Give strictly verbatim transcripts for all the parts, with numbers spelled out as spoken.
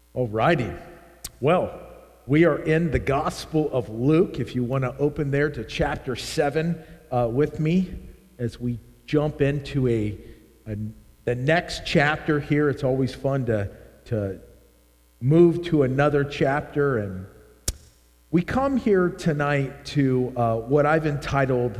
All righty. Well, we are in the Gospel of Luke. If you want to open there to chapter seven uh, with me as we jump into a, a the next chapter here. It's always fun to, to move to another chapter. And we come here tonight to uh, what I've entitled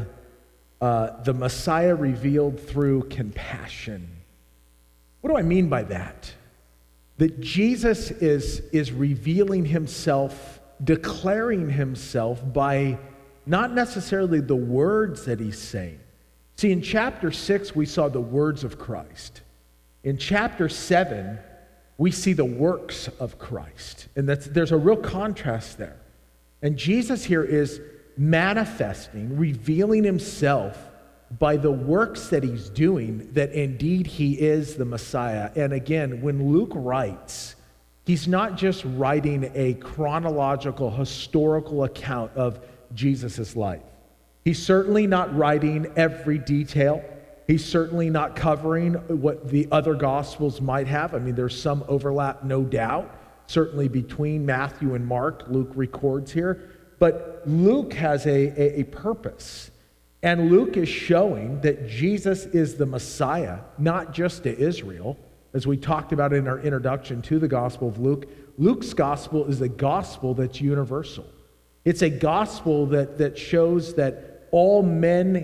uh, The Messiah Revealed Through Compassion. What do I mean by that? That Jesus is, is revealing himself, declaring himself by not necessarily the words that he's saying. See, in chapter six, we saw the words of Christ. In chapter seven, we see the works of Christ. And that's, there's a real contrast there. And Jesus here is manifesting, revealing himself by the works that he's doing, that indeed he is the Messiah. And again, when Luke writes, he's not just writing a chronological, historical account of Jesus' life. He's certainly not writing every detail. He's certainly not covering what the other Gospels might have. I mean, there's some overlap, no doubt, certainly between Matthew and Mark, Luke records here. But Luke has a, a, a purpose. And Luke is showing that Jesus is the Messiah, not just to Israel. As we talked about in our introduction to the Gospel of Luke, Luke's gospel is a gospel that's universal. It's a gospel that, that shows that all men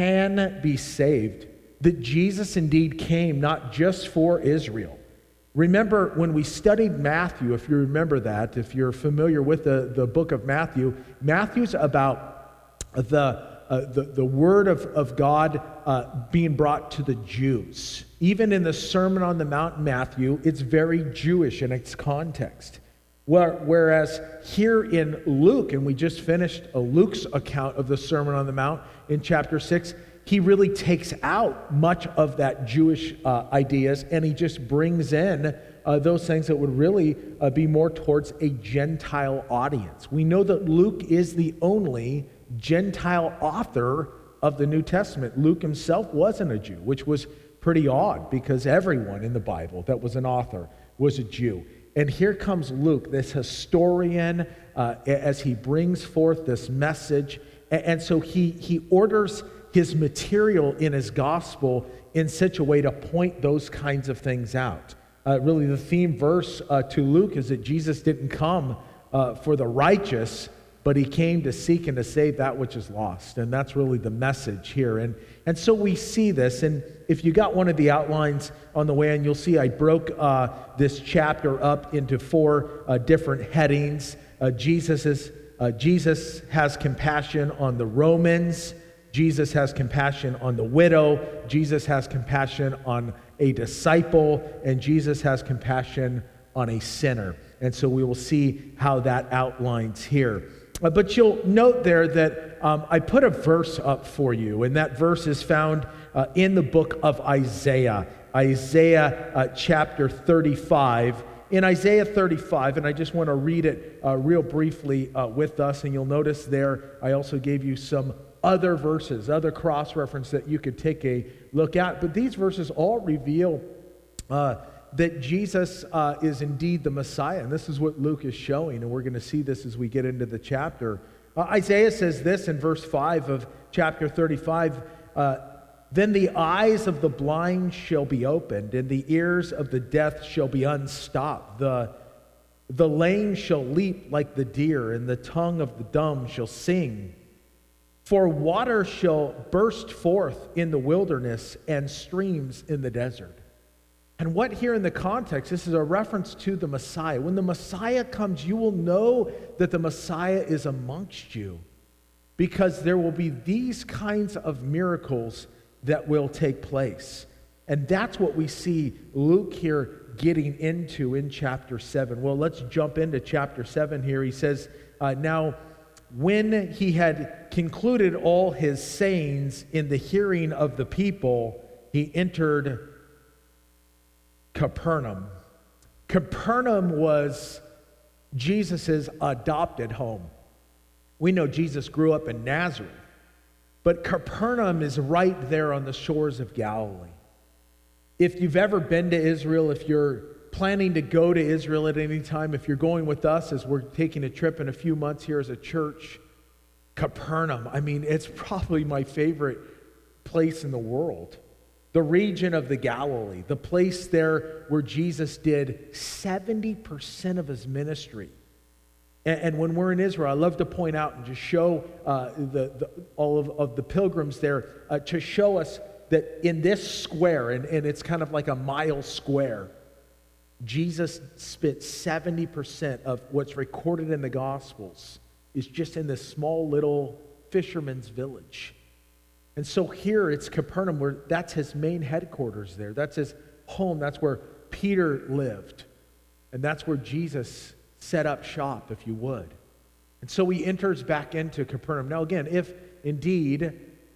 can be saved, that Jesus indeed came not just for Israel. Remember, when we studied Matthew, if you remember that, if you're familiar with the, the book of Matthew, Matthew's about the Uh, the, the word of, of God uh, being brought to the Jews. Even in the Sermon on the Mount in Matthew, it's very Jewish in its context. Where, whereas here in Luke, and we just finished a Luke's account of the Sermon on the Mount in chapter six, he really takes out much of that Jewish uh, ideas, and he just brings in uh, those things that would really uh, be more towards a Gentile audience. We know that Luke is the only Gentile author of the New Testament. Luke himself wasn't a Jew, which was pretty odd because everyone in the Bible that was an author was a Jew. And here comes Luke, this historian, uh, as he brings forth this message. And, and so he, he orders his material in his gospel in such a way to point those kinds of things out. Uh, really, the theme verse uh, to Luke is that Jesus didn't come uh, for the righteous, but he came to seek and to save that which is lost. And that's really the message here. And, and so we see this. And if you got one of the outlines on the way in, you'll see I broke uh, this chapter up into four uh, different headings. Uh, Jesus, is, uh, Jesus has compassion on the Romans. Jesus has compassion on the widow. Jesus has compassion on a disciple. And Jesus has compassion on a sinner. And so we will see how that outlines here. Uh, but you'll note there that um, I put a verse up for you, and that verse is found uh, in the book of Isaiah, Isaiah uh, chapter thirty-five. In Isaiah thirty-five, and I just want to read it uh, real briefly uh, with us, and you'll notice there I also gave you some other verses, other cross-reference that you could take a look at. But these verses all reveal uh, that Jesus uh, is indeed the Messiah. And this is what Luke is showing, and we're going to see this as we get into the chapter. Uh, Isaiah says this in verse five of chapter thirty-five, uh, then the eyes of the blind shall be opened, and the ears of the deaf shall be unstopped. The, the lame shall leap like the deer, and the tongue of the dumb shall sing. For water shall burst forth in the wilderness, and streams in the desert. And what here in the context, this is a reference to the Messiah. When the Messiah comes, you will know that the Messiah is amongst you, because there will be these kinds of miracles that will take place. And that's what we see Luke here getting into in chapter seven. Well, let's jump into chapter seven here. He says, uh, now, when he had concluded all his sayings in the hearing of the people, he entered Capernaum. Capernaum was Jesus' adopted home. We know Jesus grew up in Nazareth, but Capernaum is right there on the shores of Galilee. If you've ever been to Israel, if you're planning to go to Israel at any time, if you're going with us as we're taking a trip in a few months here as a church, Capernaum, I mean, it's probably my favorite place in the world. The region of the Galilee, the place there where Jesus did seventy percent of his ministry. And, and when we're in Israel, I love to point out and just show uh, the, the, all of, of the pilgrims there uh, to show us that in this square, and, and it's kind of like a mile square, Jesus spent seventy percent of what's recorded in the Gospels is just in this small little fisherman's village. And so here it's Capernaum, where that's his main headquarters there. That's his home. That's where Peter lived. And that's where Jesus set up shop, if you would. And so he enters back into Capernaum. Now again, if indeed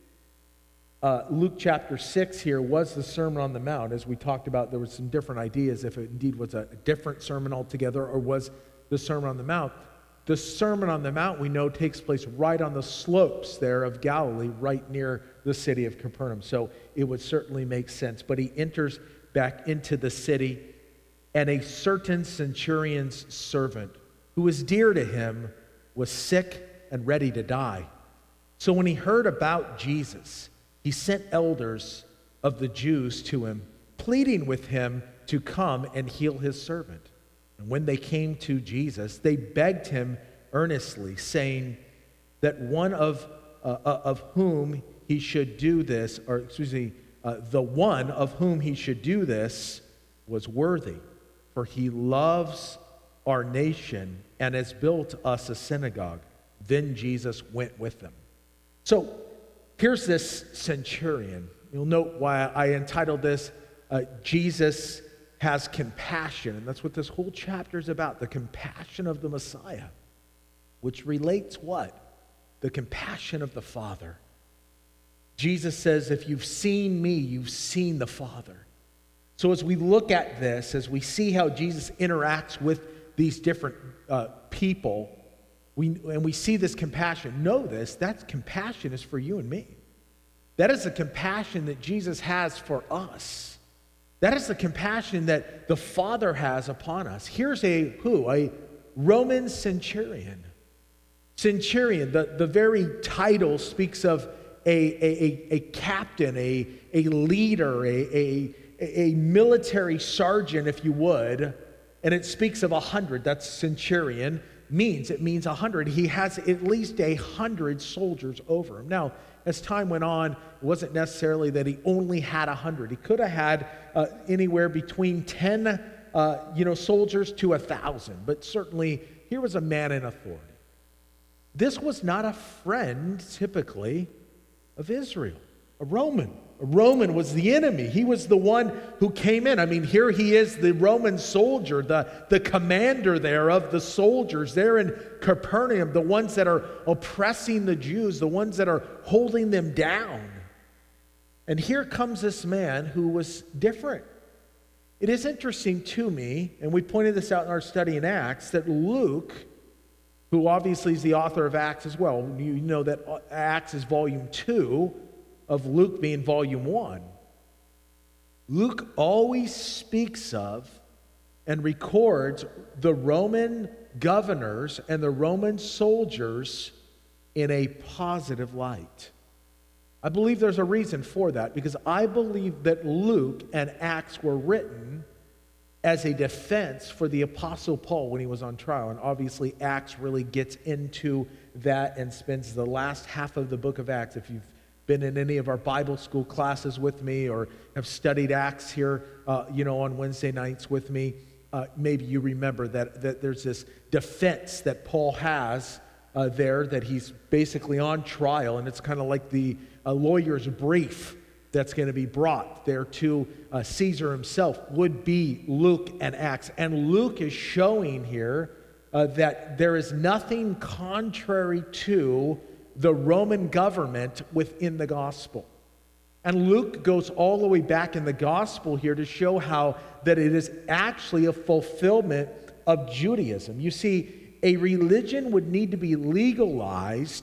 uh, Luke chapter six here was the Sermon on the Mount, as we talked about, there were some different ideas if it indeed was a different sermon altogether or was the Sermon on the Mount. The Sermon on the Mount, we know, takes place right on the slopes there of Galilee, right near the city of Capernaum. So it would certainly make sense. But he enters back into the city, and a certain centurion's servant, who was dear to him, was sick and ready to die. So when he heard about Jesus, he sent elders of the Jews to him, pleading with him to come and heal his servant. And when they came to Jesus, they begged him earnestly, saying that one of, uh, of whom he should do this, or excuse me, uh, the one of whom he should do this was worthy, for he loves our nation and has built us a synagogue. Then Jesus went with them. So here's this centurion. You'll note why I entitled this, uh, Jesus has compassion, and that's what this whole chapter is about, the compassion of the Messiah, which relates what? The compassion of the Father. Jesus says, if you've seen me, you've seen the Father. So as we look at this, as we see how Jesus interacts with these different uh, people, we, and we see this compassion, know this, that compassion is for you and me. That is the compassion that Jesus has for us. That is the compassion that the Father has upon us. Here's a who? A Roman centurion. Centurion, the, the very title speaks of a, a, a, a captain, a, a leader, a, a, a military sergeant, if you would, and it speaks of a hundred. That's centurion means. It means a hundred. He has at least a hundred soldiers over him. Now, as time went on, it wasn't necessarily that he only had a hundred. He could have had uh, anywhere between ten, uh, you know, soldiers to a thousand. But certainly, here was a man in authority. This was not a friend, typically, of Israel, a Roman. A Roman was the enemy. He was the one who came in. I mean, here he is, the Roman soldier, the, the commander there of the soldiers there in Capernaum, the ones that are oppressing the Jews, the ones that are holding them down. And here comes this man who was different. It is interesting to me, and we pointed this out in our study in Acts, that Luke, who obviously is the author of Acts as well, you know that Acts is volume two, of Luke being volume one. Luke always speaks of and records the Roman governors and the Roman soldiers in a positive light. I believe there's a reason for that, because I believe that Luke and Acts were written as a defense for the Apostle Paul when he was on trial. And obviously Acts really gets into that and spends the last half of the book of Acts. If you've been in any of our Bible school classes with me or have studied Acts here, uh, you know, on Wednesday nights with me, uh, maybe you remember that, that there's this defense that Paul has uh, there, that he's basically on trial, and it's kind of like the uh, lawyer's brief that's going to be brought there to uh, Caesar himself would be Luke and Acts. And Luke is showing here uh, that there is nothing contrary to the Roman government within the gospel. And Luke goes all the way back in the gospel here to show how that it is actually a fulfillment of Judaism. You see, a religion would need to be legalized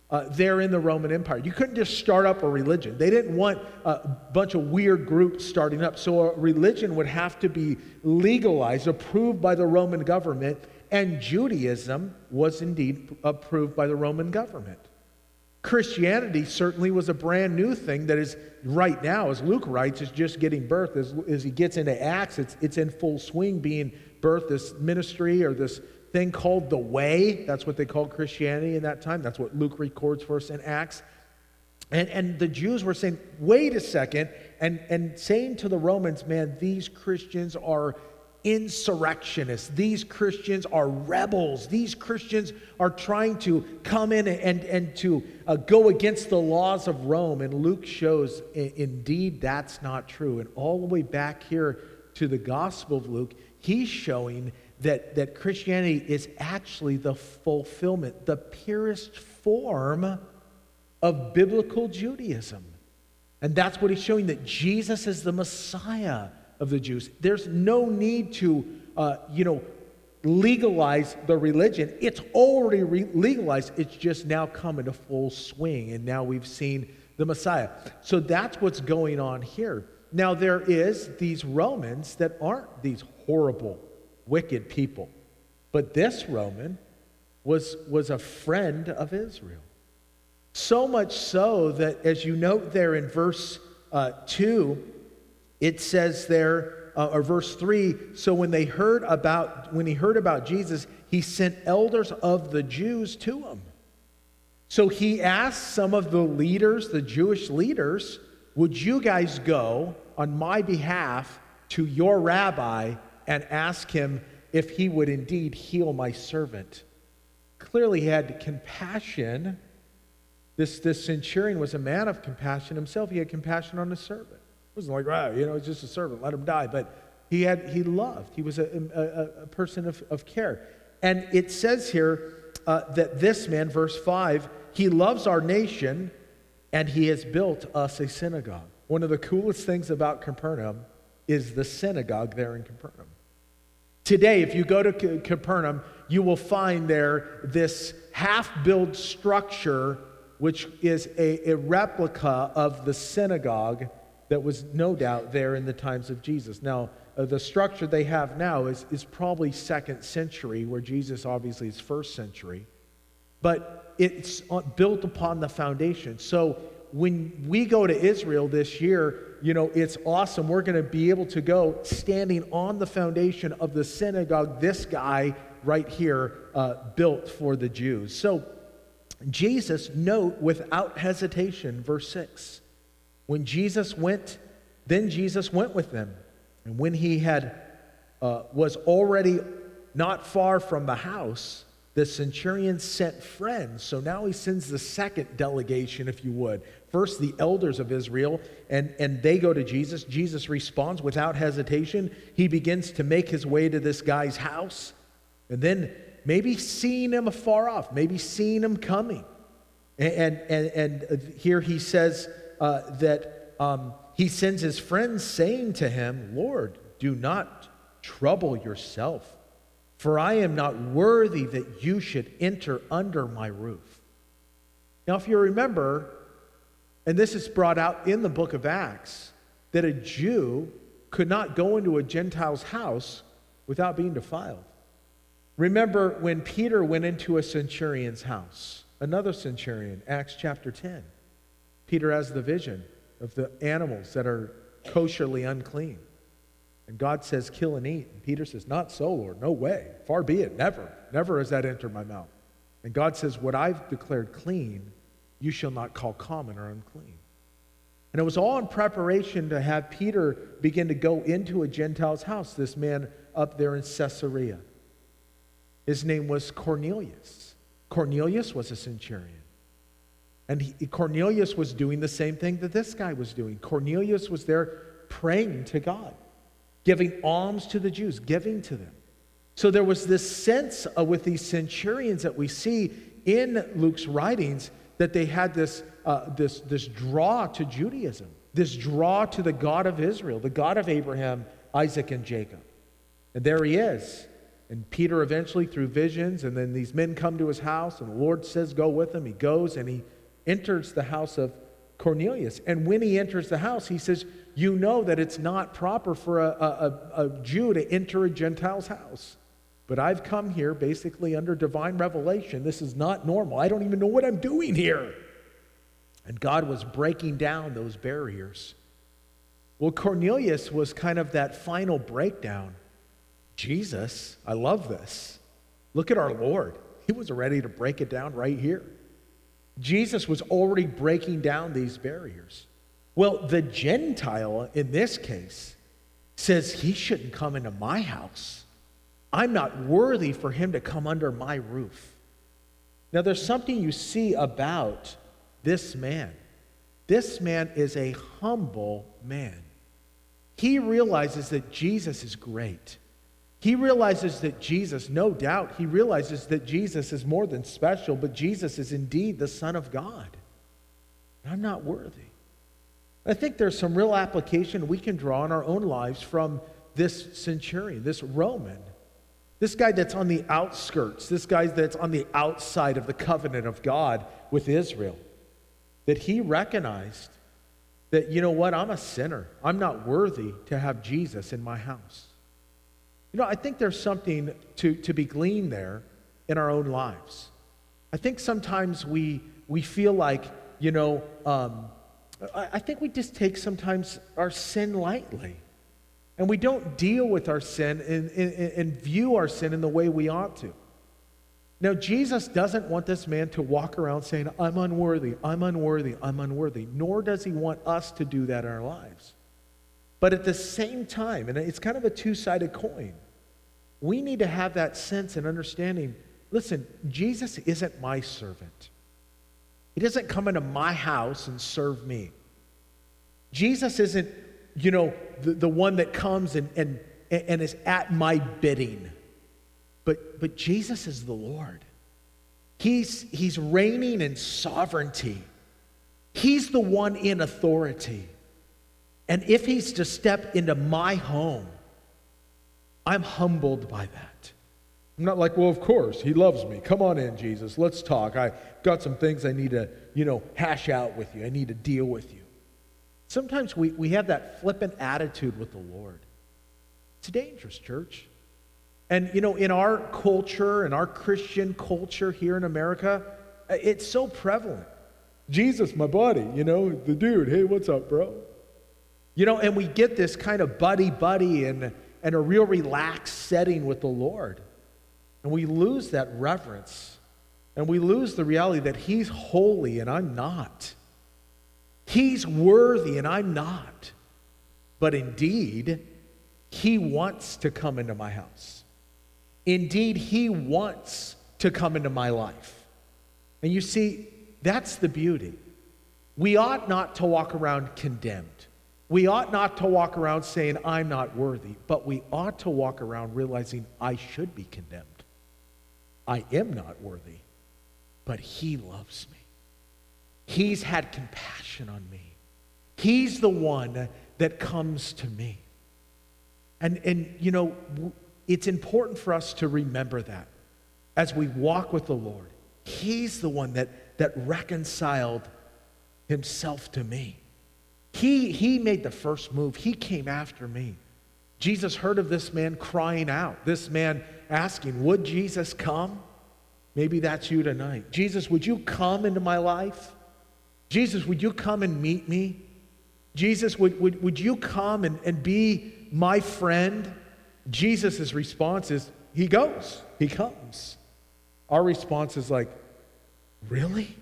uh, there in the Roman Empire. You couldn't just start up a religion. They didn't want a bunch of weird groups starting up. So a religion would have to be legalized, approved by the Roman government, and Judaism was indeed approved by the Roman government. Christianity certainly was a brand new thing that is right now, as Luke writes, is just getting birth. As, as he gets into Acts, it's, it's in full swing being birthed, this ministry or this thing called the Way. That's what they called Christianity in that time. That's what Luke records for us in Acts. And, and the Jews were saying, wait a second, and, and saying to the Romans, man, these Christians are insurrectionists. These Christians are rebels. These Christians are trying to come in and, and to uh, go against the laws of Rome. And Luke shows, I- indeed, that's not true. And all the way back here to the Gospel of Luke, he's showing that, that Christianity is actually the fulfillment, the purest form of biblical Judaism. And that's what he's showing, that Jesus is the Messiah of the Jews. There's no need to, uh, you know, legalize the religion. It's already re- legalized. It's just now come into full swing, and now we've seen the Messiah. So that's what's going on here. Now there is these Romans that aren't these horrible, wicked people, but this Roman was was a friend of Israel. So much so that, as you note there in verse uh, two. It says there, uh, or verse three, so when they heard about, when he heard about Jesus, he sent elders of the Jews to him. So he asked some of the leaders, the Jewish leaders, would you guys go on my behalf to your rabbi and ask him if he would indeed heal my servant? Clearly he had compassion. This, this centurion was a man of compassion himself. He had compassion on his servant. It wasn't like, wow, you know, he's just a servant, let him die. But he had, he loved. He was a, a, a person of, of care. And it says here uh, that this man, verse five, he loves our nation and he has built us a synagogue. One of the coolest things about Capernaum is the synagogue there in Capernaum. Today, if you go to C- Capernaum, you will find there this half-built structure, which is a, a replica of the synagogue that was no doubt there in the times of Jesus. Now, uh, the structure they have now is, is probably second century, where Jesus obviously is first century. But it's built upon the foundation. So when we go to Israel this year, you know, it's awesome. We're going to be able to go standing on the foundation of the synagogue this guy right here uh, built for the Jews. So Jesus, note without hesitation, verse six, when Jesus went, then Jesus went with them. And when he had uh, was already not far from the house, the centurion sent friends. So now he sends the second delegation, if you would. First, the elders of Israel, and, and they go to Jesus. Jesus responds without hesitation. He begins to make his way to this guy's house. And then maybe seeing him afar off, maybe seeing him coming. And, and, and here he says uh, that um, he sends his friends saying to him, Lord, do not trouble yourself, for I am not worthy that you should enter under my roof. Now, if you remember, and this is brought out in the book of Acts, that a Jew could not go into a Gentile's house without being defiled. Remember when Peter went into a centurion's house, another centurion, Acts chapter ten. Peter has the vision of the animals that are kosherly unclean. And God says, kill and eat. And Peter says, not so, Lord, no way. Far be it, never. Never has that entered my mouth. And God says, what I've declared clean, you shall not call common or unclean. And it was all in preparation to have Peter begin to go into a Gentile's house, this man up there in Caesarea. His name was Cornelius. Cornelius was a centurion. And he, Cornelius was doing the same thing that this guy was doing. Cornelius was there praying to God, giving alms to the Jews, giving to them. So there was this sense uh, with these centurions that we see in Luke's writings that they had this, uh, this, this draw to Judaism, this draw to the God of Israel, the God of Abraham, Isaac, and Jacob. And there he is. And Peter eventually, through visions, and then these men come to his house, and the Lord says, go with him. He goes, and he enters the house of Cornelius. And when he enters the house, he says, you know that it's not proper for a, a, a, a Jew to enter a Gentile's house. But I've come here basically under divine revelation. This is not normal. I don't even know what I'm doing here. And God was breaking down those barriers. Well, Cornelius was kind of that final breakdown. Jesus, I love this. Look at our Lord. He was ready to break it down right here. Jesus was already breaking down these barriers. Well, the Gentile in this case says he shouldn't come into my house. I'm not worthy for him to come under my roof. Now, there's something you see about this man. This man is a humble man. He realizes that Jesus is great. He realizes that Jesus, no doubt, he realizes that Jesus is more than special, but Jesus is indeed the Son of God. I'm not worthy. I think there's some real application we can draw in our own lives from this centurion, this Roman, this guy that's on the outskirts, this guy that's on the outside of the covenant of God with Israel, that he recognized that, you know what, I'm a sinner. I'm not worthy to have Jesus in my house. You know, I think there's something to, to be gleaned there in our own lives. I think sometimes we we feel like, you know, um, I, I think we just take sometimes our sin lightly. And we don't deal with our sin and, and, and view our sin in the way we ought to. Now, Jesus doesn't want this man to walk around saying, I'm unworthy, I'm unworthy, I'm unworthy. Nor does he want us to do that in our lives. But at the same time, and it's kind of a two-sided coin, we need to have that sense and understanding, listen, Jesus isn't my servant. He doesn't come into my house and serve me. Jesus isn't, you know, the, the one that comes and, and, and is at my bidding. But, but Jesus is the Lord. He's, he's reigning in sovereignty. He's the one in authority. And if he's to step into my home, I'm humbled by that. I'm not like, well, of course, he loves me. Come on in, Jesus. Let's talk. I got some things I need to, you know, hash out with you. I need to deal with you. Sometimes we, we have that flippant attitude with the Lord. It's dangerous, church. And, you know, in our culture, in our Christian culture here in America, it's so prevalent. Jesus, my buddy, you know, the dude, hey, what's up, bro? You know, and we get this kind of buddy-buddy and, and a real relaxed setting with the Lord. And we lose that reverence. And we lose the reality that he's holy and I'm not. He's worthy and I'm not. But indeed, he wants to come into my house. Indeed, he wants to come into my life. And you see, that's the beauty. We ought not to walk around condemned. We ought not to walk around saying, I'm not worthy. But we ought to walk around realizing I should be condemned. I am not worthy. But he loves me. He's had compassion on me. He's the one that comes to me. And, and you know, it's important for us to remember that as we walk with the Lord. He's the one that, that reconciled himself to me. He, he made the first move. He came after me. Jesus heard of this man crying out, this man asking, would Jesus come? Maybe that's you tonight. Jesus, would you come into my life? Jesus, would you come and meet me? Jesus, would, would, would you come and, and be my friend? Jesus' response is, he goes, he comes. Our response is like, really?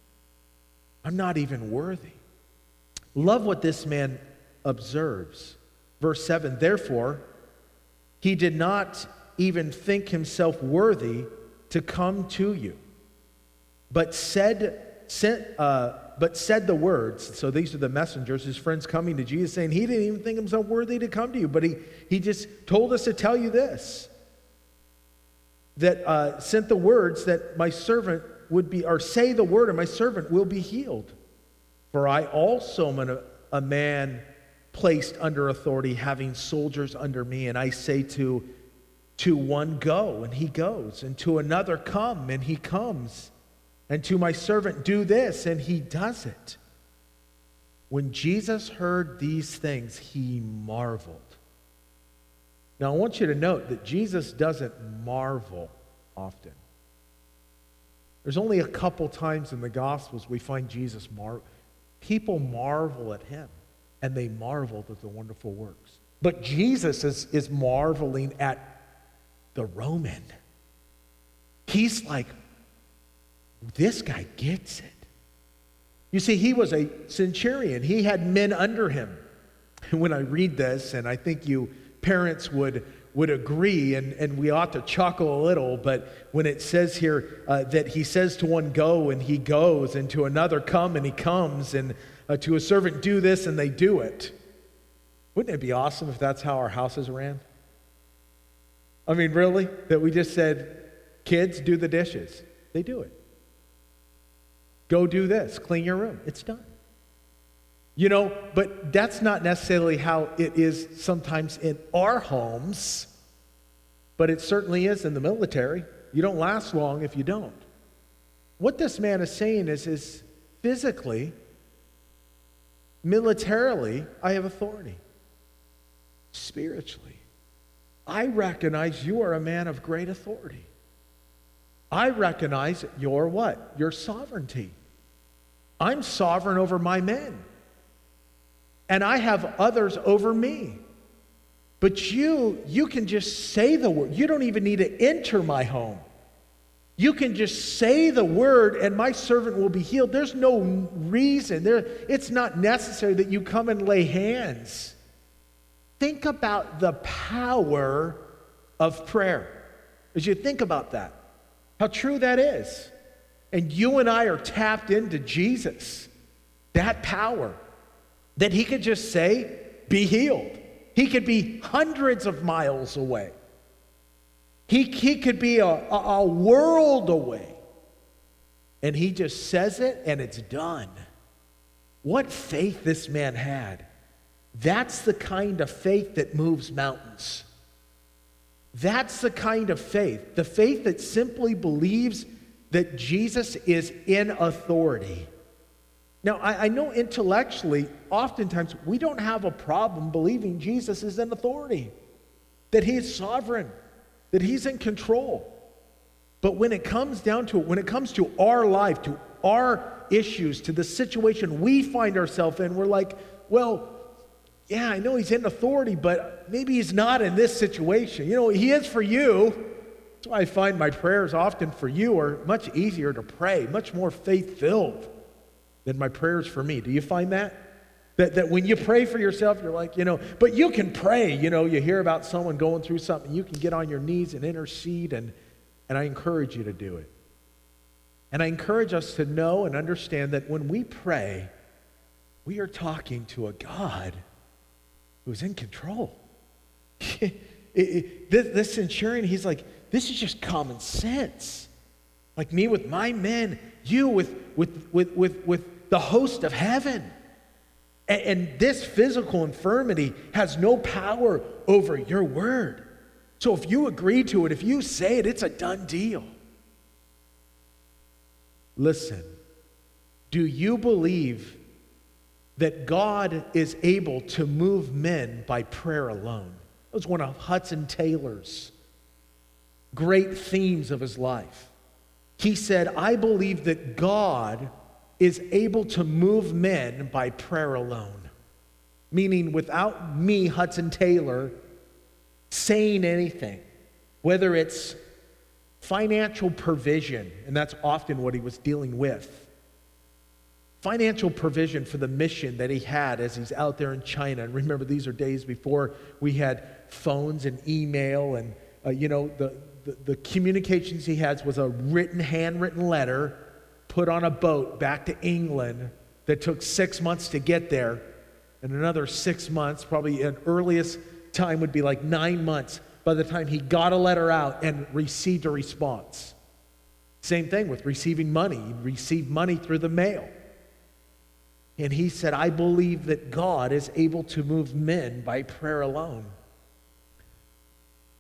I'm not even worthy. Love what this man observes. Verse seven, therefore, he did not even think himself worthy to come to you, but said, sent, uh, but said the words. So these are the messengers, his friends coming to Jesus, saying he didn't even think himself worthy to come to you, but he, he just told us to tell you this, that uh, sent the words that my servant would be, or say the word and my servant will be healed. For I also am a, a man placed under authority, having soldiers under me, and I say to to one go, and he goes, and to another come, and he comes, and to my servant do this, and he does it. When Jesus heard these things, he marveled. Now, I want you to note that Jesus doesn't marvel often. There's only a couple times in the Gospels we find Jesus marvel. People marvel at him, and they marveled at the wonderful works. But Jesus is, is marveling at the Roman. He's like, this guy gets it. You see, he was a centurion. He had men under him. And when I read this, and I think you parents would, would agree, and, and we ought to chuckle a little, but when it says here uh, that he says to one, go, and he goes, and to another, come, and he comes, and uh, to a servant, do this, and they do it. Wouldn't it be awesome if that's how our houses ran? I mean, really? That we just said, kids, do the dishes. They do it. Go do this, clean your room. It's done. You know, but that's not necessarily how it is sometimes in our homes, but it certainly is in the military. You don't last long if you don't. What this man is saying is, is physically, militarily, I have authority. Spiritually, I recognize you are a man of great authority. I recognize your what? Your sovereignty. I'm sovereign over my men. And I have others over me. But you, you can just say the word. You don't even need to enter my home. You can just say the word and my servant will be healed. There's no reason. There, it's not necessary that you come and lay hands. Think about the power of prayer. As you think about that, how true that is. And you and I are tapped into Jesus, that power, that he could just say, be healed. He could be hundreds of miles away. He, he could be a, a, a world away. And he just says it and it's done. What faith this man had. That's the kind of faith that moves mountains. That's the kind of faith. The faith that simply believes that Jesus is in authority. Now, I, I know intellectually, oftentimes, we don't have a problem believing Jesus is in authority, that he is sovereign, that he's in control. But when it comes down to it, when it comes to our life, to our issues, to the situation we find ourselves in, we're like, well, yeah, I know he's in authority, but maybe he's not in this situation. You know, he is for you. That's why I find my prayers often for you are much easier to pray, much more faith-filled than my prayers for me. Do you find that? That, that when you pray for yourself, you're like, you know, but you can pray. You know, you hear about someone going through something, you can get on your knees and intercede, and, and I encourage you to do it. And I encourage us to know and understand that when we pray, we are talking to a God who's in control. it, it, this, this centurion, he's like, this is just common sense. Like me with my men, you with, with, with, with, with the host of heaven. And, and this physical infirmity has no power over your word. So if you agree to it, if you say it, it's a done deal. Listen, do you believe that God is able to move men by prayer alone? That was one of Hudson Taylor's great themes of his life. He said, I believe that God is able to move men by prayer alone. Meaning without me, Hudson Taylor, saying anything, whether it's financial provision, and that's often what he was dealing with. Financial provision for the mission that he had as he's out there in China. And remember, these are days before we had phones and email, and uh, you know, the, the, the communications he had was a written, handwritten letter put on a boat back to England that took six months to get there, and another six months, probably an earliest time would be like nine months by the time he got a letter out and received a response. Same thing with receiving money. He received money through the mail. And he said, I believe that God is able to move men by prayer alone.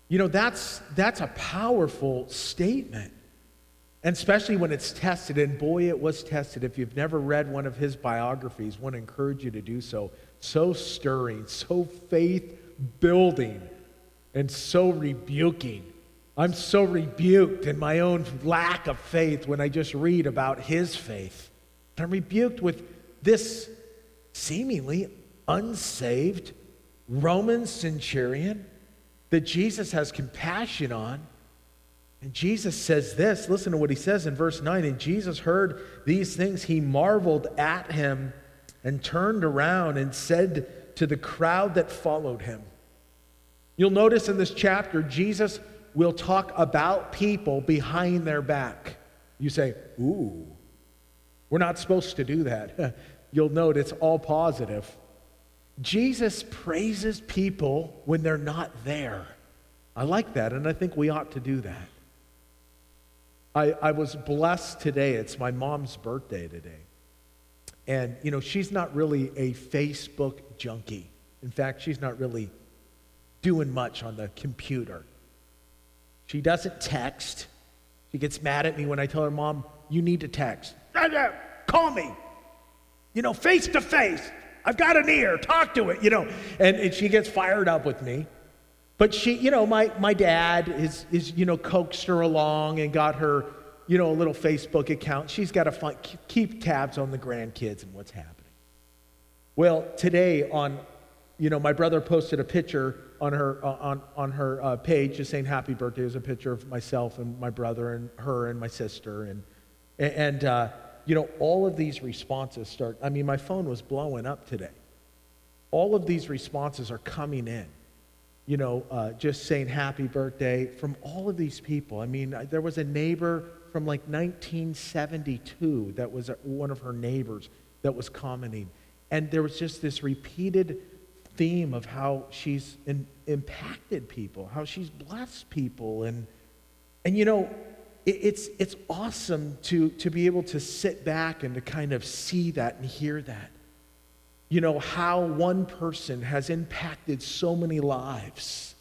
You know, that's that's a powerful statement. And especially when it's tested, and boy, it was tested. If you've never read one of his biographies, I want to encourage you to do so. So stirring, so faith-building, and so rebuking. I'm so rebuked in my own lack of faith when I just read about his faith. I'm rebuked with this seemingly unsaved Roman centurion that Jesus has compassion on. And Jesus says this, listen to what he says in verse nine. And Jesus heard these things. He marveled at him and turned around and said to the crowd that followed him. You'll notice in this chapter, Jesus will talk about people behind their back. You say, ooh, we're not supposed to do that. You'll note it's all positive. Jesus praises people when they're not there. I like that, and I think we ought to do that. I, I was blessed today. It's my mom's birthday today. And, you know, she's not really a Facebook junkie. In fact, she's not really doing much on the computer. She doesn't text. She gets mad at me when I tell her, Mom, you need to text. Call me. You know, face to face. I've got an ear. Talk to it, you know. And, and she gets fired up with me. But she, you know, my, my dad is, is, you know, coaxed her along and got her, you know, a little Facebook account. She's got to find, keep tabs on the grandkids and what's happening. Well, today on, you know, my brother posted a picture on her uh, on on her uh, page just saying happy birthday. It was a picture of myself and my brother and her and my sister. And, and uh, you know, all of these responses start, I mean, my phone was blowing up today. All of these responses are coming in. You know, uh, just saying happy birthday from all of these people. I mean, there was a neighbor from like nineteen seventy-two that was one of her neighbors that was commenting. And there was just this repeated theme of how she's in, impacted people, how she's blessed people. And, and you know, it, it's, it's awesome to, to be able to sit back and to kind of see that and hear that. You know, how one person has impacted so many lives.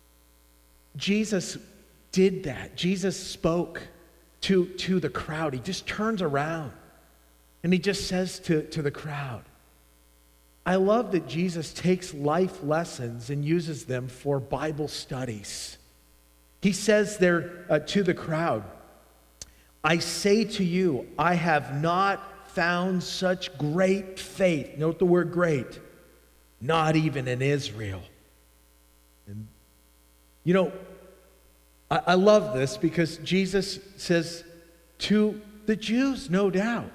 Jesus did that. Jesus spoke to, to the crowd. He just turns around and he just says to, to the crowd, I love that Jesus takes life lessons and uses them for Bible studies. He says there uh, to the crowd, I say to you, I have not found such great faith. Note the word great. Not even in Israel. And, you know, I, I love this because Jesus says to the Jews, no doubt,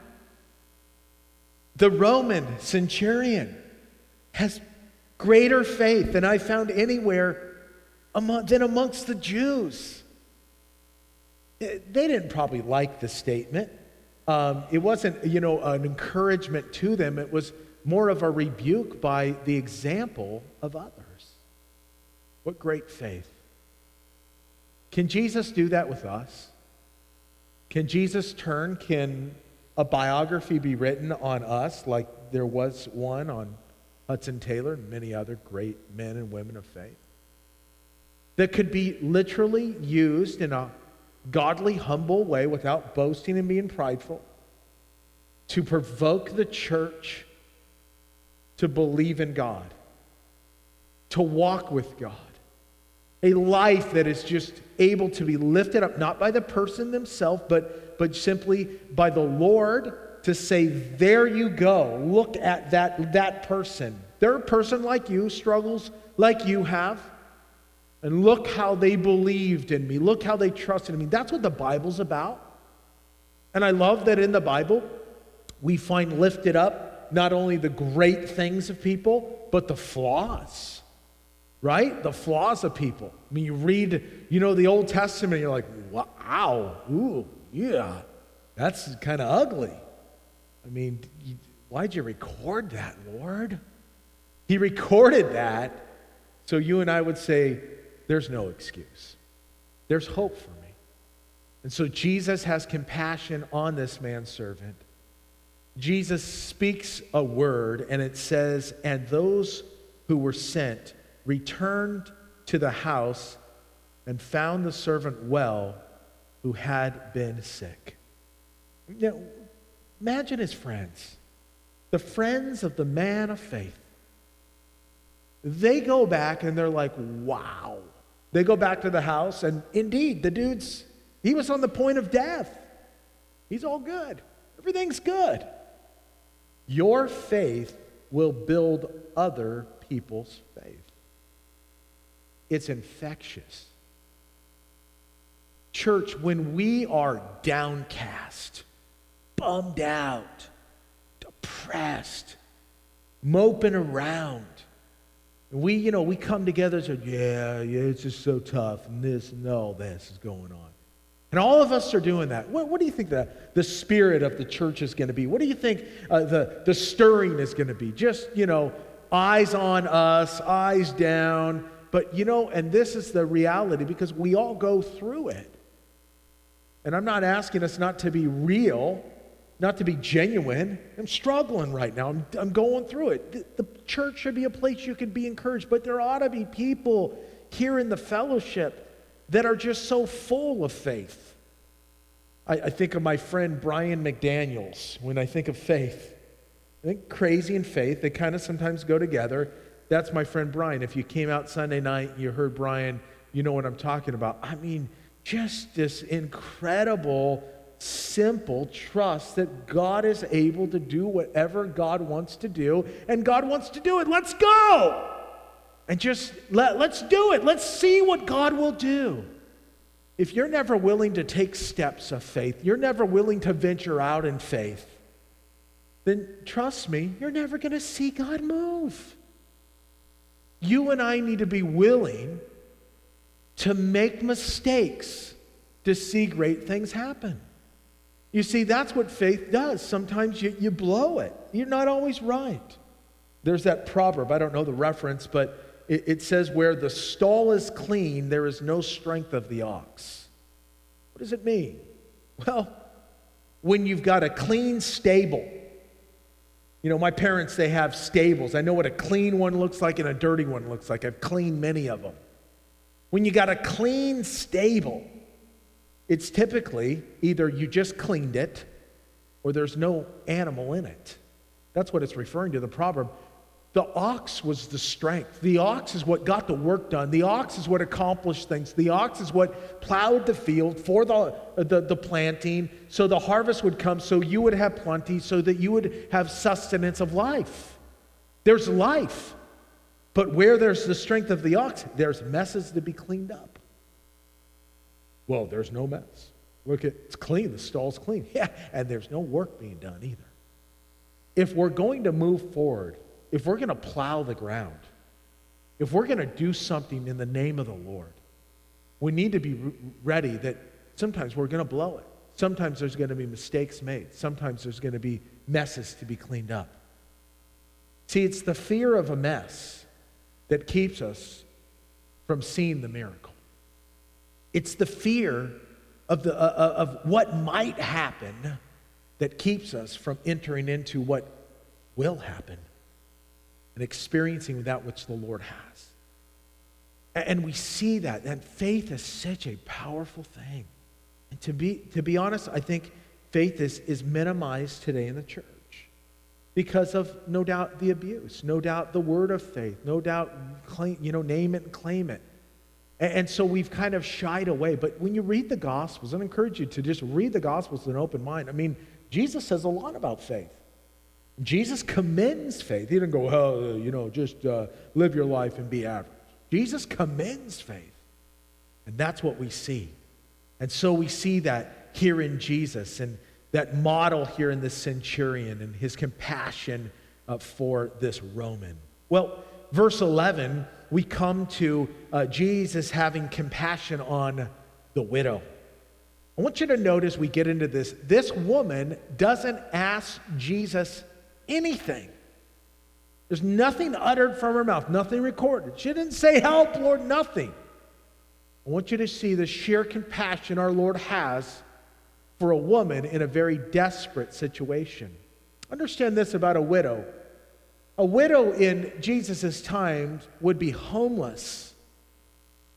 the Roman centurion has greater faith than I found anywhere among, than amongst the Jews. They didn't probably like the statement. Um, it wasn't, you know, an encouragement to them. It was more of a rebuke by the example of others. What great faith. Can Jesus do that with us? Can Jesus turn, can a biography be written on us like there was one on Hudson Taylor and many other great men and women of faith? That could be literally used in a godly, humble way without boasting and being prideful, to provoke the church to believe in God, to walk with God, a life that is just able to be lifted up, not by the person themselves, but, but simply by the Lord, to say, there you go, look at that, that person. They're a person like you, struggles like you have. And look how they believed in me. Look how they trusted in me. That's what the Bible's about. And I love that in the Bible, we find lifted up not only the great things of people, but the flaws, right? The flaws of people. I mean, you read, you know, the Old Testament, and you're like, wow, ooh, yeah, that's kind of ugly. I mean, you, why'd you record that, Lord? He recorded that so you and I would say, there's no excuse. There's hope for me. And so Jesus has compassion on this manservant. Jesus speaks a word, and it says, and those who were sent returned to the house and found the servant well who had been sick. Now, imagine his friends, the friends of the man of faith. They go back and they're like, wow. They go back to the house, and indeed, the dude's, he was on the point of death. He's all good. Everything's good. Your faith will build other people's faith. It's infectious. Church, when we are downcast, bummed out, depressed, moping around, we, you know, we come together and say, yeah, yeah, it's just so tough, and this and all this is going on. And all of us are doing that. What, what do you think the, the spirit of the church is going to be? What do you think uh, the, the stirring is going to be? Just, you know, eyes on us, eyes down. But, you know, and this is the reality because we all go through it. And I'm not asking us not to be real, not to be genuine. I'm struggling right now. I'm, I'm going through it. The, the church should be a place you can be encouraged, but there ought to be people here in the fellowship that are just so full of faith. I, I think of my friend Brian McDaniels when I think of faith. I think crazy and faith, they kind of sometimes go together. That's my friend Brian. If you came out Sunday night and you heard Brian, you know what I'm talking about. I mean, just this incredible, simple trust that God is able to do whatever God wants to do, and God wants to do it. Let's go! And just let, let's do it. Let's see what God will do. If you're never willing to take steps of faith, you're never willing to venture out in faith, then trust me, you're never going to see God move. You and I need to be willing to make mistakes to see great things happen. You see, that's what faith does. Sometimes you, you blow it. You're not always right. There's that proverb, I don't know the reference, but it, it says, where the stall is clean, there is no strength of the ox. What does it mean? Well, when you've got a clean stable. You know, my parents, they have stables. I know what a clean one looks like and a dirty one looks like. I've cleaned many of them. When you got a clean stable, it's typically either you just cleaned it or there's no animal in it. That's what it's referring to, the proverb. The ox was the strength. The ox is what got the work done. The ox is what accomplished things. The ox is what plowed the field for the, the, the planting so the harvest would come, so you would have plenty, so that you would have sustenance of life. There's life. But where there's the strength of the ox, there's messes to be cleaned up. Well, there's no mess. Look, at it's clean. The stall's clean. Yeah, and there's no work being done either. If we're going to move forward, if we're going to plow the ground, if we're going to do something in the name of the Lord, we need to be ready that sometimes we're going to blow it. Sometimes there's going to be mistakes made. Sometimes there's going to be messes to be cleaned up. See, it's the fear of a mess that keeps us from seeing the miracle. It's the fear of, the, uh, of what might happen that keeps us from entering into what will happen and experiencing that which the Lord has. And we see that, and faith is such a powerful thing. And to be, to be honest, I think faith is, is minimized today in the church because of, no doubt, the abuse, no doubt the word of faith, no doubt, claim, you know, name it and claim it. And, and so we've kind of shied away. But when you read the Gospels, I encourage you to just read the Gospels with an open mind. I mean, Jesus says a lot about faith. Jesus commends faith. He didn't go, oh, you know, just uh, live your life and be average. Jesus commends faith. And that's what we see. And so we see that here in Jesus and that model here in the centurion and his compassion uh, for this Roman. Well, verse eleven, we come to uh, Jesus having compassion on the widow. I want you to notice we get into this. This woman doesn't ask Jesus anything. There's nothing uttered from her mouth, nothing recorded. She didn't say, help, Lord, nothing. I want you to see the sheer compassion our Lord has for a woman in a very desperate situation. Understand this about a widow. A widow in Jesus' time would be homeless.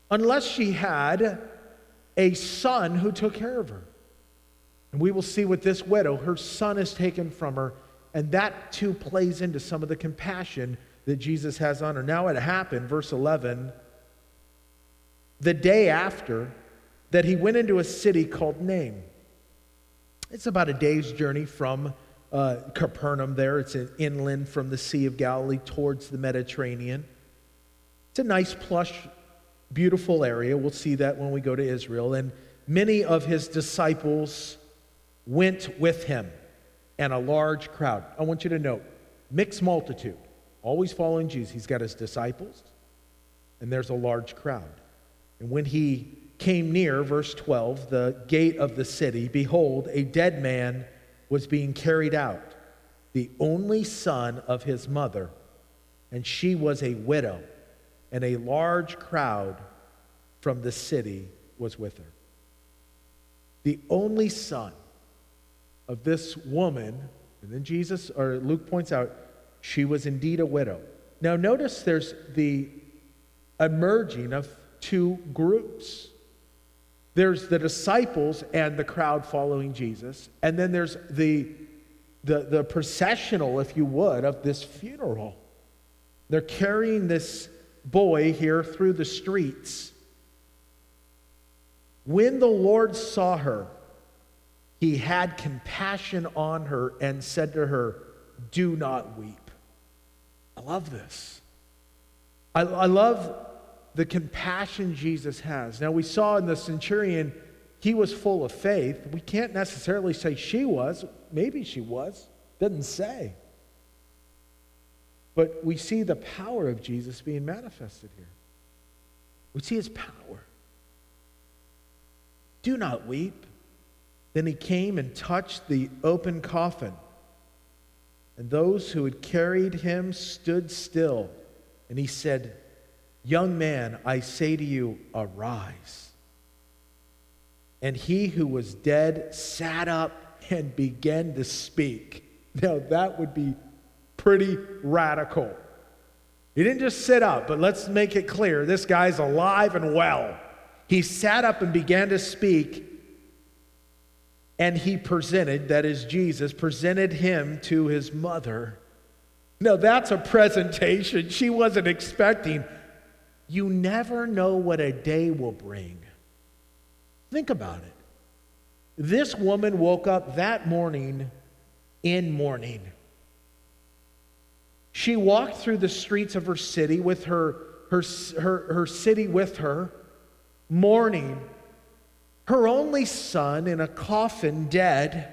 unless she had a son who took care of her. And we will see with this widow, her son is taken from her, and that too plays into some of the compassion that Jesus has on her. Now it happened, verse eleven, the day after, that he went into a city called Nain. It's about a day's journey from uh, Capernaum there. It's an inland from the Sea of Galilee towards the Mediterranean. It's a nice, plush, beautiful area. We'll see that when we go to Israel. And many of his disciples went with him, and a large crowd. I want you to note, mixed multitude, always following Jesus. He's got his disciples, and there's a large crowd. And when he came near, verse twelve, the gate of the city, behold, a dead man was being carried out, the only son of his mother, and she was a widow, and a large crowd from the city was with her. The only son of this woman, and then Jesus, or Luke points out, she was indeed a widow. Now notice there's the emerging of two groups. There's the disciples and the crowd following Jesus, and then there's the, the, the processional, if you would, of this funeral. They're carrying this boy here through the streets. When the Lord saw her, he had compassion on her and said to her, do not weep. I love this. I, I love the compassion Jesus has. Now, we saw in the centurion, he was full of faith. We can't necessarily say she was. Maybe she was. Doesn't say. But we see the power of Jesus being manifested here. We see his power. Do not weep. Then he came and touched the open coffin. And those who had carried him stood still. And he said, young man, I say to you, arise. And he who was dead sat up and began to speak. Now that would be pretty radical. He didn't just sit up, but let's make it clear, this guy's alive and well. He sat up and began to speak. And he presented, that is Jesus, presented him to his mother. Now that's a presentation she wasn't expecting. You never know what a day will bring. Think about it. This woman woke up that morning in mourning. She walked through the streets of her city with her, her, her, her city with her, mourning. Her only son in a coffin, dead,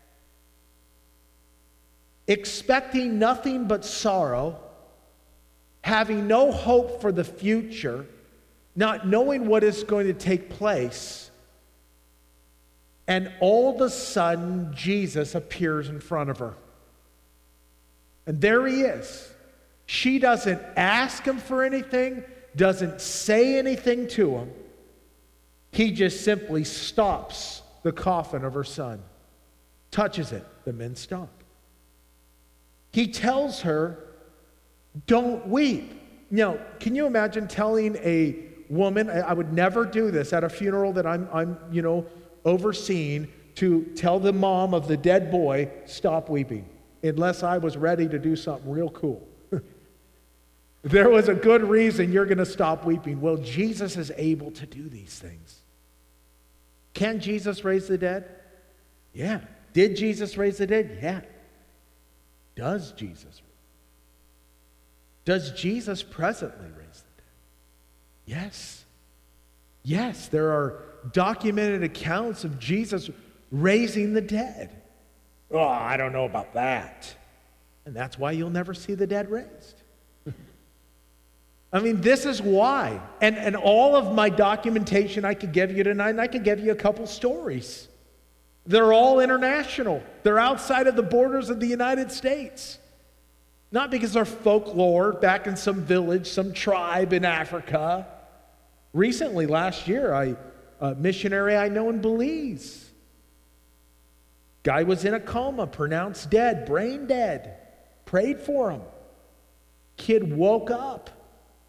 expecting nothing but sorrow, having no hope for the future, not knowing what is going to take place. And all of a sudden, Jesus appears in front of her. And there he is. She doesn't ask him for anything, doesn't say anything to him. He just simply stops the coffin of her son, touches it. The men stop. He tells her, don't weep. Now, can you imagine telling a woman, I would never do this at a funeral that I'm, I'm, you know, overseeing, to tell the mom of the dead boy, stop weeping, unless I was ready to do something real cool. There was a good reason you're going to stop weeping. Well, Jesus is able to do these things. Can Jesus raise the dead? Yeah. Did Jesus raise the dead? Yeah. Does Jesus? Does Jesus presently raise the dead? Yes. Yes, there are documented accounts of Jesus raising the dead. Oh, I don't know about that. And that's why you'll never see the dead raised. I mean, this is why. And, and all of my documentation I could give you tonight, and I could give you a couple stories. They're all international. They're outside of the borders of the United States. Not because they're folklore back in some village, some tribe in Africa. Recently, last year, I, a missionary I know in Belize. Guy was in a coma, pronounced dead, brain dead. Prayed for him. Kid woke up.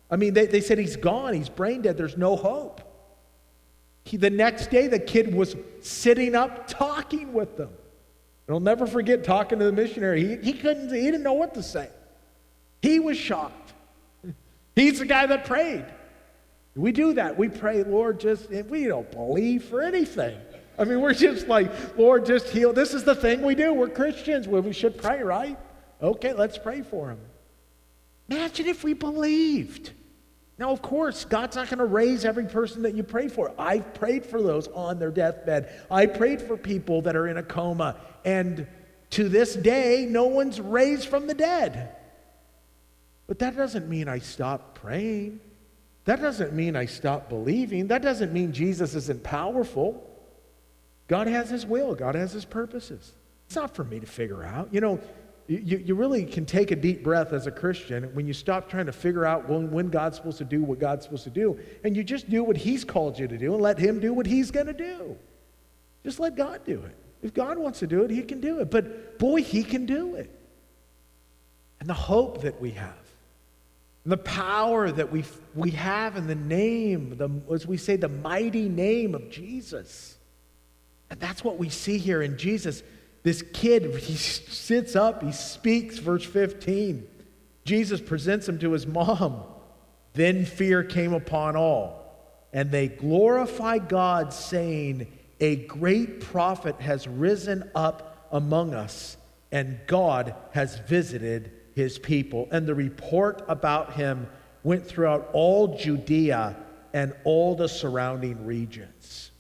I mean, they, they said he's gone, he's brain dead, there's no hope. He, the next day, the kid was sitting up talking with them. And I'll never forget talking to the missionary. He, he couldn't, he didn't know what to say. He was shocked. He's the guy that prayed. We do that. We pray, Lord, just, we don't believe for anything. I mean, we're just like, Lord, just heal. This is the thing we do. We're Christians. Well, we should pray, right? Okay, let's pray for him. Imagine if we believed. Now, of course, God's not going to raise every person that you pray for. I've prayed for those on their deathbed. I prayed for people that are in a coma. And to this day, no one's raised from the dead. But that doesn't mean I stop praying. That doesn't mean I stop believing. That doesn't mean Jesus isn't powerful. God has his will. God has his purposes. It's not for me to figure out. You know, you, you really can take a deep breath as a Christian when you stop trying to figure out when, when God's supposed to do what God's supposed to do, and you just do what he's called you to do and let him do what he's going to do. Just let God do it. If God wants to do it, he can do it. But boy, he can do it. And the hope that we have, and the power that we, we have in the name, the, as we say, the mighty name of Jesus. And that's what we see here in Jesus. This kid, he sits up, he speaks, verse fifteen. Jesus presents him to his mom. Then fear came upon all, and they glorified God, saying, a great prophet has risen up among us, and God has visited his people. And the report about him went throughout all Judea and all the surrounding regions.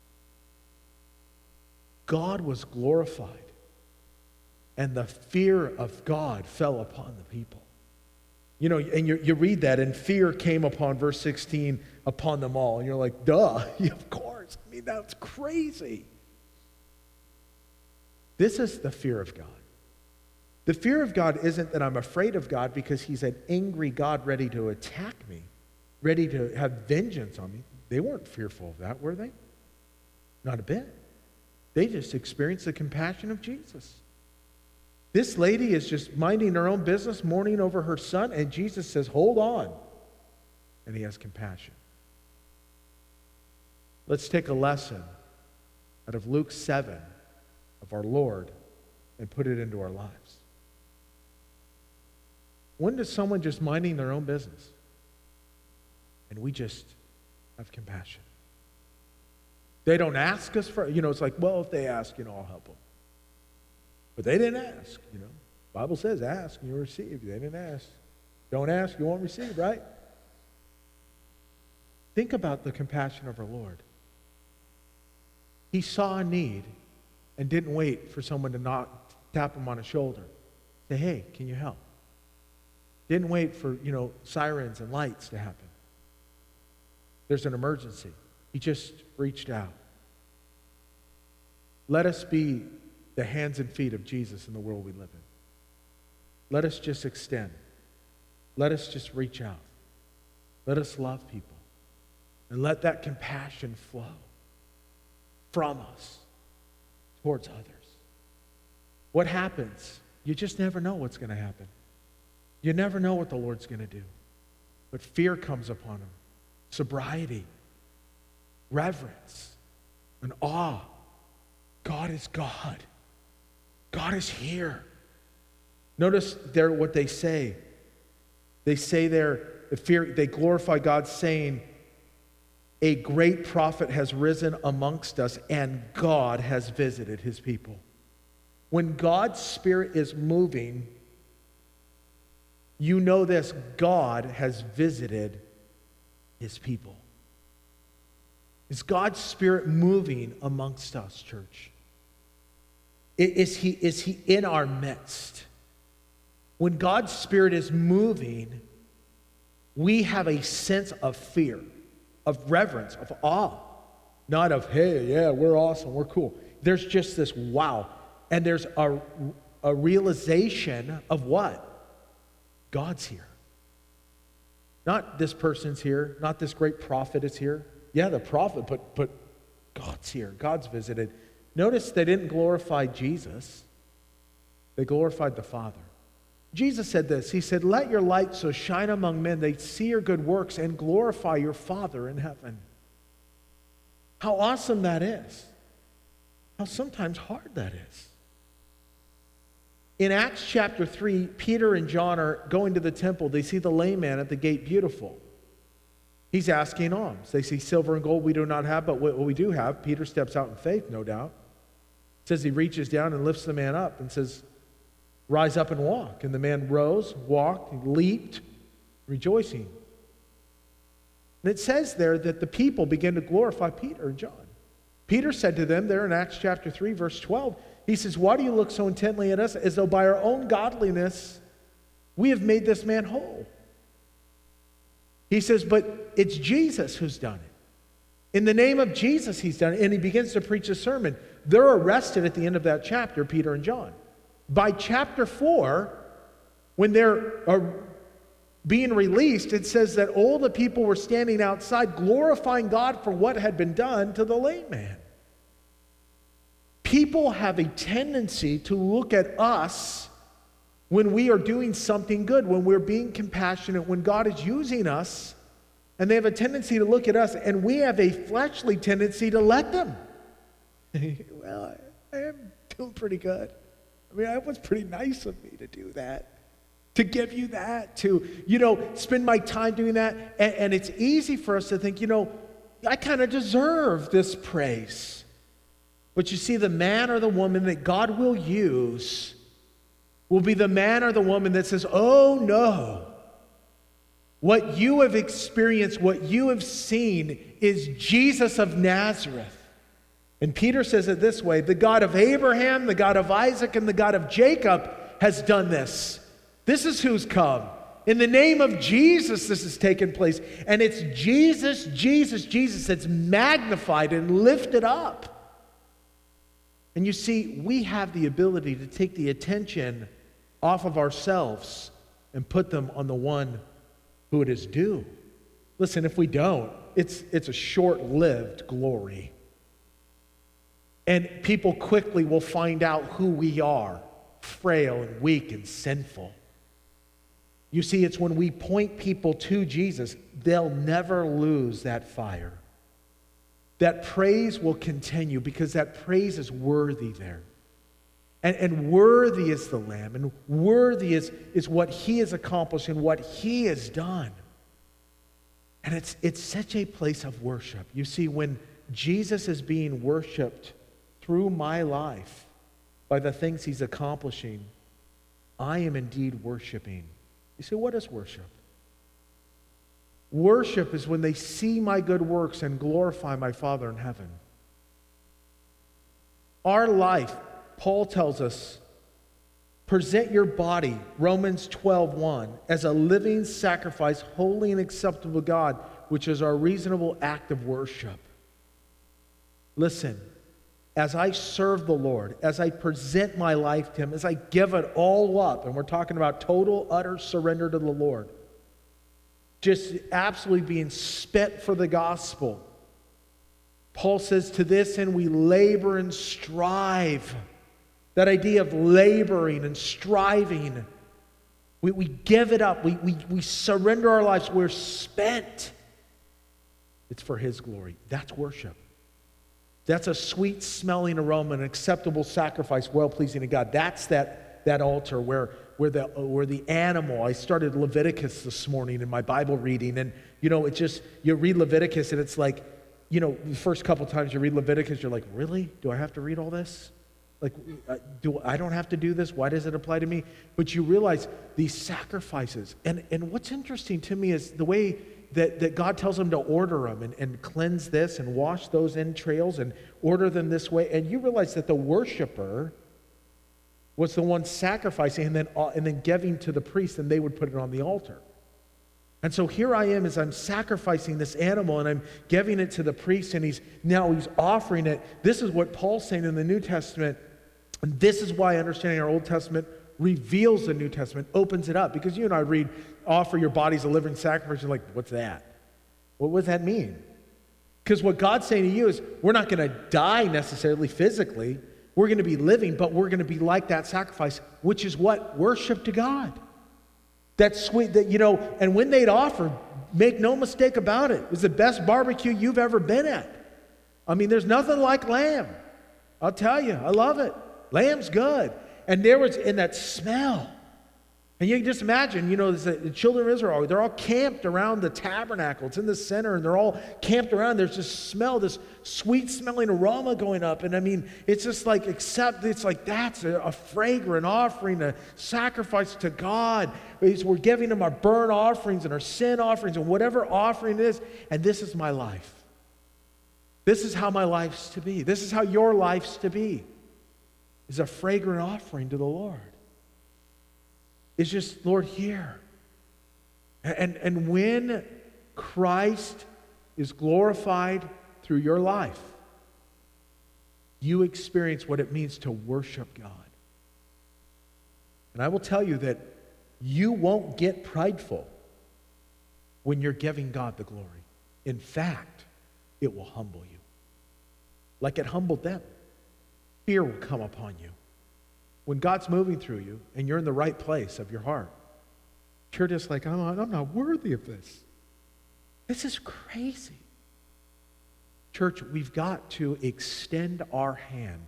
God was glorified, and the fear of God fell upon the people. You know, and you, you read that, and fear came upon, verse sixteen, upon them all. And you're like, duh, of course. I mean, that's crazy. This is the fear of God. The fear of God isn't that I'm afraid of God because he's an angry God ready to attack me, ready to have vengeance on me. They weren't fearful of that, were they? Not a bit. They just experienced the compassion of Jesus. This lady is just minding her own business, mourning over her son, and Jesus says, hold on. And he has compassion. Let's take a lesson out of Luke seven of our Lord and put it into our lives. When does someone just minding their own business and we just have compassion? They don't ask us for, you know, it's like, well, if they ask, you know, I'll help them. But they didn't ask, you know. The Bible says ask and you'll receive. They didn't ask. Don't ask, you won't receive, right? Think about the compassion of our Lord. He saw a need and didn't wait for someone to knock, tap him on the shoulder. Say, hey, can you help? Didn't wait for, you know, sirens and lights to happen. There's an emergency. He just reached out. Let us be the hands and feet of Jesus in the world we live in. Let us just extend. Let us just reach out. Let us love people. And let that compassion flow from us towards others. What happens? You just never know what's going to happen. You never know what the Lord's going to do. But fear comes upon him. Sobriety. Reverence. And awe. God is God. God is here. Notice there what they say. They say there, the fear, they glorify God, saying, a great prophet has risen amongst us, and God has visited his people. When God's Spirit is moving, you know this, God has visited his people. Is God's Spirit moving amongst us, church? Is he, is he in our midst? When God's Spirit is moving, we have a sense of fear, of reverence, of awe. Not of, hey, yeah, we're awesome, we're cool. There's just this wow. And there's a, a realization of what? God's here. Not this person's here, not this great prophet is here. Yeah, the prophet, but, but God's here. God's visited. Notice they didn't glorify Jesus. They glorified the Father. Jesus said this. He said, let your light so shine among men, they see your good works and glorify your Father in heaven. How awesome that is. How sometimes hard that is. In Acts chapter three, Peter and John are going to the temple. They see the lame man at the gate, beautiful. He's asking alms. They see silver and gold we do not have, but what we do have. Peter steps out in faith, no doubt. It says he reaches down and lifts the man up and says, rise up and walk. And the man rose, walked, he leaped, rejoicing. And it says there that the people began to glorify Peter and John. Peter said to them there in Acts chapter three, verse twelve, he says, why do you look so intently at us as though by our own godliness we have made this man whole? He says, but it's Jesus who's done it. In the name of Jesus he's done it. And he begins to preach a sermon. They're arrested at the end of that chapter, Peter and John. By chapter four, when they're uh, being released, it says that all the people were standing outside glorifying God for what had been done to the lame man. People have a tendency to look at us when we are doing something good, when we're being compassionate, when God is using us, and they have a tendency to look at us, and we have a fleshly tendency to let them. Well, I, I am doing pretty good. I mean, it was pretty nice of me to do that, to give you that, to, you know, spend my time doing that. And, and it's easy for us to think, you know, I kind of deserve this praise. But you see, the man or the woman that God will use will be the man or the woman that says, oh no, what you have experienced, what you have seen is Jesus of Nazareth. And Peter says it this way, the God of Abraham, the God of Isaac, and the God of Jacob has done this. This is who's come. In the name of Jesus, this has taken place. And it's Jesus, Jesus, Jesus that's magnified and lifted up. And you see, we have the ability to take the attention off of ourselves and put them on the one who it is due. Listen, if we don't, it's, it's a short-lived glory. And people quickly will find out who we are, frail and weak and sinful. You see, it's when we point people to Jesus, they'll never lose that fire. That praise will continue because that praise is worthy there. And, and worthy is the Lamb, and worthy is, is what he has accomplished and what he has done. And it's, it's such a place of worship. You see, when Jesus is being worshiped through my life by the things he's accomplishing, I am indeed worshiping. You say, what is worship? Worship is when they see my good works and glorify my Father in heaven. Our life, Paul tells us, present your body, Romans twelve one, as a living sacrifice, holy and acceptable to God, which is our reasonable act of worship. Listen, as I serve the Lord, as I present my life to him, as I give it all up, and we're talking about total, utter surrender to the Lord, just absolutely being spent for the gospel. Paul says, to this end we labor and strive. That idea of laboring and striving. We, we give it up. We, we, we surrender our lives. We're spent. It's for his glory. That's worship. That's a sweet-smelling aroma, an acceptable sacrifice, well-pleasing to God. That's that, that altar where, where, the, where the animal, I started Leviticus this morning in my Bible reading, and, you know, it just, you read Leviticus, and it's like, you know, the first couple times you read Leviticus, you're like, really? Do I have to read all this? Like, do I don't have to do this? Why does it apply to me? But you realize these sacrifices, and, and what's interesting to me is the way That, that God tells them to order them and, and cleanse this and wash those entrails and order them this way. And you realize that the worshiper was the one sacrificing and then, uh, and then giving to the priest, and they would put it on the altar. And so here I am as I'm sacrificing this animal and I'm giving it to the priest, and he's now he's offering it. This is what Paul's saying in the New Testament. And this is why understanding our Old Testament reveals the New Testament, opens it up. Because you and I read, offer your bodies a living sacrifice. You're like, what's that? What does that mean? Because what God's saying to you is, we're not going to die necessarily physically, We're going to be living, but we're going to be like that sacrifice, which is what? Worship to God. That sweet, that, you know, and when they'd offer, make no mistake about it, it was the best barbecue you've ever been at. I mean, there's nothing like lamb. I'll tell you, I love it. Lamb's good. And there was, in that smell, and you can just imagine, you know, the children of Israel, they're all camped around the tabernacle. It's in the center, and they're all camped around. There's this smell, this sweet-smelling aroma going up. And I mean, it's just like, except it's like that's a, a fragrant offering, a sacrifice to God. We're giving Him our burnt offerings and our sin offerings and whatever offering it is. And this is my life. This is how my life's to be. This is how your life's to be, is a fragrant offering to the Lord. It's just, Lord, here. And, and when Christ is glorified through your life, you experience what it means to worship God. And I will tell you that you won't get prideful when you're giving God the glory. In fact, it will humble you. Like it humbled them. Fear will come upon you. When God's moving through you and you're in the right place of your heart, you're just like, I'm not, I'm not worthy of this. This is crazy. Church, we've got to extend our hand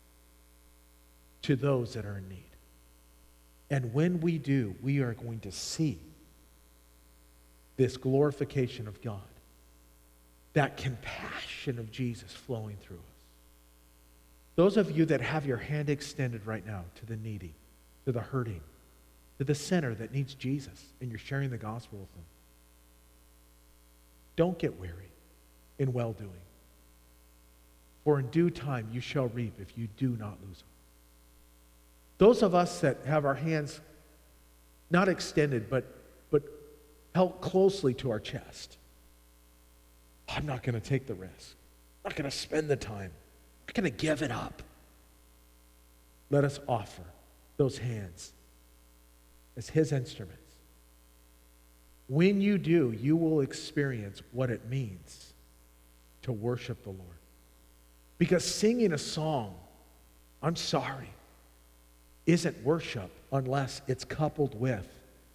to those that are in need. And when we do, we are going to see this glorification of God, that compassion of Jesus flowing through us. Those of you that have your hand extended right now to the needy, to the hurting, to the sinner that needs Jesus, and you're sharing the gospel with them, don't get weary in well-doing. For in due time you shall reap if you do not lose hope. Those of us that have our hands not extended, but, but held closely to our chest, I'm not going to take the risk. I'm not going to spend the time. I'm going to give it up. Let us offer those hands as His instruments. When you do, you will experience what it means to worship the Lord. Because singing a song, I'm sorry, isn't worship unless it's coupled with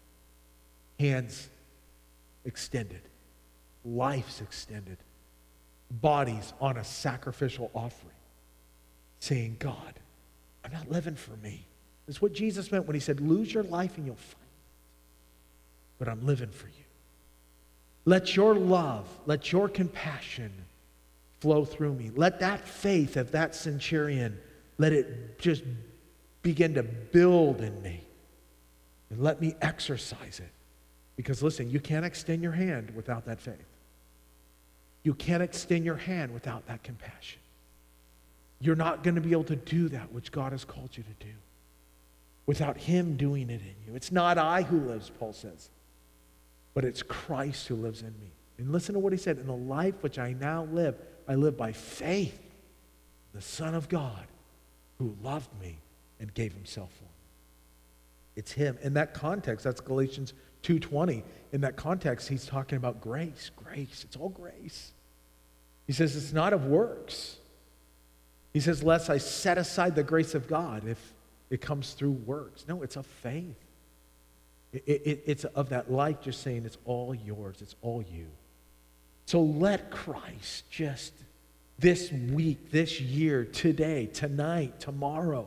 hands extended, lives extended, bodies on a sacrificial offering, saying, God, I'm not living for me. That's what Jesus meant when He said, lose your life and you'll find it. But I'm living for you. Let your love, let your compassion flow through me. Let that faith of that centurion, let it just begin to build in me. And let me exercise it. Because listen, you can't extend your hand without that faith. You can't extend your hand without that compassion. You're not going to be able to do that which God has called you to do without Him doing it in you. It's not I who lives, Paul says, but it's Christ who lives in me. And listen to what he said, in the life which I now live, I live by faith in the Son of God who loved me and gave Himself for me. It's Him. In that context, that's Galatians two twenty. In that context, he's talking about grace. Grace. It's all grace. He says it's not of works. He says, lest I set aside the grace of God if it comes through works. No, it's of faith. It, it, it's of that life just saying it's all yours. It's all you. So let Christ just this week, this year, today, tonight, tomorrow,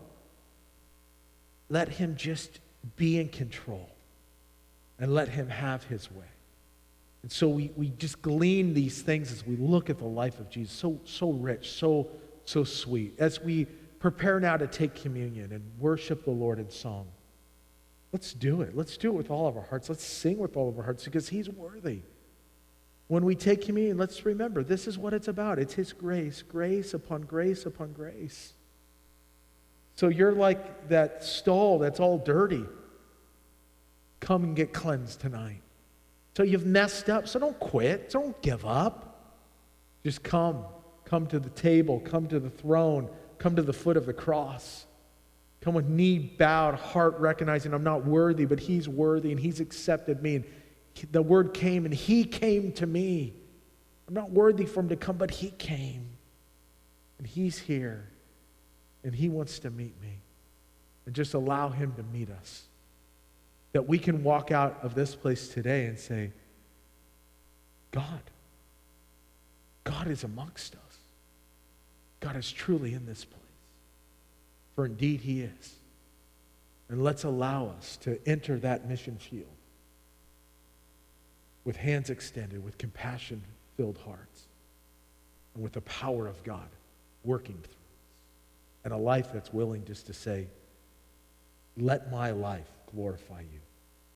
let Him just be in control and let Him have His way. And so we, we just glean these things as we look at the life of Jesus. So, so rich, so, so sweet. As we prepare now to take communion and worship the Lord in song, let's do it. Let's do it with all of our hearts. Let's sing with all of our hearts because He's worthy. When we take communion, let's remember this is what it's about. It's His grace, grace upon grace upon grace. So you're like that stall that's all dirty. Come and get cleansed tonight. So you've messed up. So don't quit. Don't give up. Just come. Come to the table. Come to the throne. Come to the foot of the cross. Come with knee bowed, heart recognizing I'm not worthy, but He's worthy and He's accepted me. And the word came and He came to me. I'm not worthy for Him to come, but He came. And He's here. and he wants to meet me. And just allow him to meet us. That we can walk out of this place today and say, God, God is amongst us. God is truly in this place. For indeed he is. And let's allow us to enter that mission field with hands extended, with compassion-filled hearts, and with the power of God working through us. And a life that's willing just to say, let my life glorify you.